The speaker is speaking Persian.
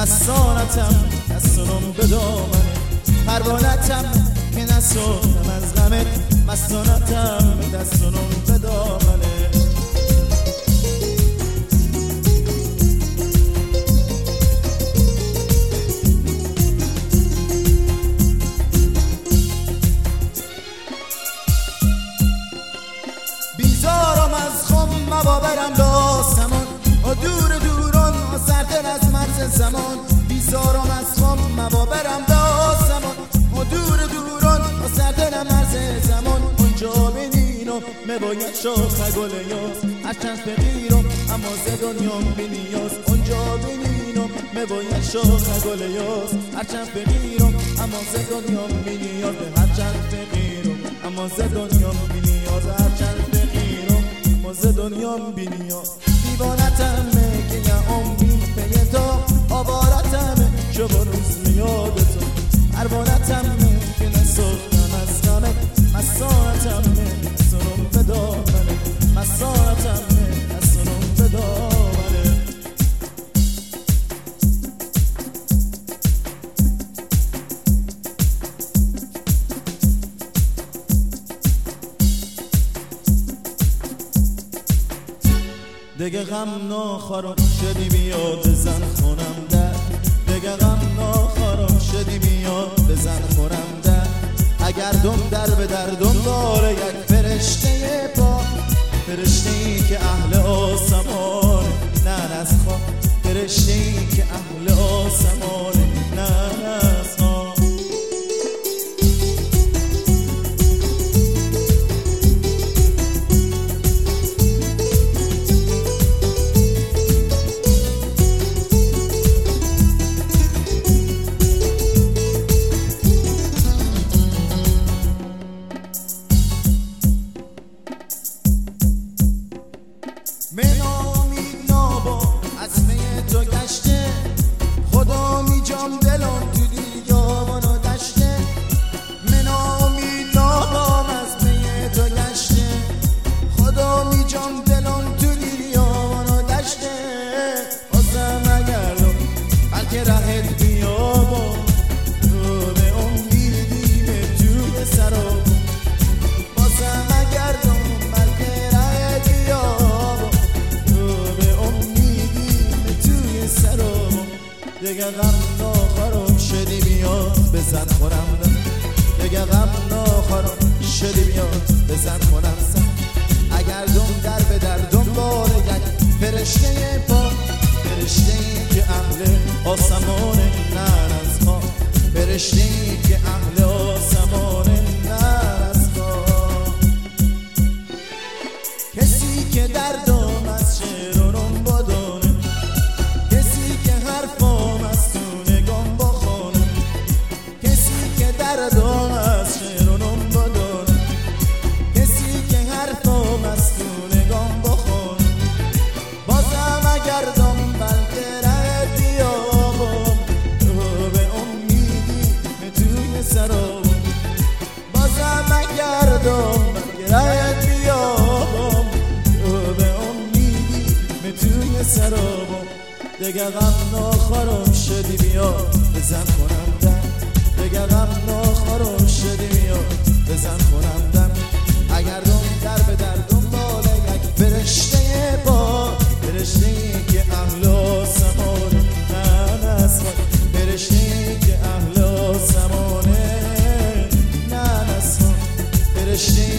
مسانتم دستانم به دامنه پروانتم که نسوزم از غمت مسانتم دستانم به دامنه بیزارم از خم مبا برم به آسمان و دور دوران و سرتر از مرز زمان بیزارم از خم مبا برم به آسمان و دور دوران و سرتر مرز زمان اونجا بینینو میباید شاخه گل یاز هرچند فقیرم اما ز دنیام بینیاز اونجا بینینو میباید شاخه گل یاز هرچند فقیرم اما ز دنیام بینیاز هرچند فقیرم اما ز دنیام بینیاز هرچند فقیرم اما ز دنیام بینیاز دیوانتمه که نه امید به یه تا آوارتمه شب و روز میاد تو پروانتمه که نسوختم از غمت مسانتمه دستانم به دامنه مسانتمه دستانم به دامنه دیگه غم ناخارم شدی بیاد بزن خونم در دیگه غم ناخارم شدی بیاد بزن خونم در اگر دم در به در دنبال یک فرشته پاک فرشته‌ای که اهل آسمان نه از خواب فرشته‌ای که اهل آسمان نه از خواب من امید نابا از می تو گشته خدا میجام دلم تو دیگاوان و دشته من امید نابا از می تو گشته خدا میجام دلم تو دیگاوان و دشته بازم اگرم بلکه رهت بیابا رو به امیدی به توی سرابا بازم اگرم بلکه رهت بیابا دیگه غم ناخارم شدی بیاد بزن خورم دم دیگه غم ناخارم شدی بیاد بزن خورم سم اگر دم در به در دنبال یک فرشته پاک فرشته‌ای که اهل آسمان نه از خواب فرشته‌ای که اهل آسمان نه از خواب کسی که دردم از شعرم بدونه کسی که حرفم از تو نگام بخونه کسی که دردم از شعرم بدونه کسی که حرفم از تو نگام بخونه بازم اگردم بلکه ره بیابم رو به امیدی به توی سرابم بازم اگردم بلکه ره بیابم رو به امیدی به توی سرابم دیگه غم ناخارم شدی بیاد بزن خونم دم دیگه غم ناخارم شدی بیاد بزن خونم دم اگر دم در به در دنبال یک فرشته با فرشته‌ای که اهل آسمان نه از خواب فرشته‌ای که اهل آسمان نه از خواب فرشته‌ای